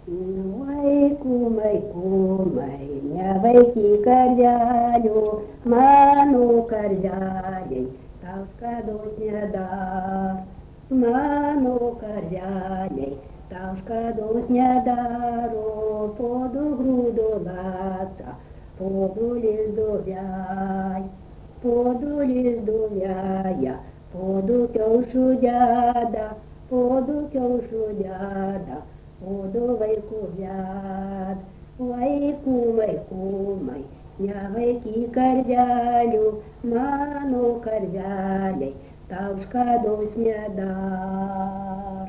Oi, kumai, kumai, nevaikyk kardelių, mano kardeliai, tau skados nedar. Mano kardeliai, tau skados nedaro, po du grūdo lasa, po du lizdo vej, po du lizdo veja, po du kiaušų deda, po du kiaušų deda. O du vaikų ved, vaikų, nevaikyk kardelių, mano kardeliai, tau skados nedar.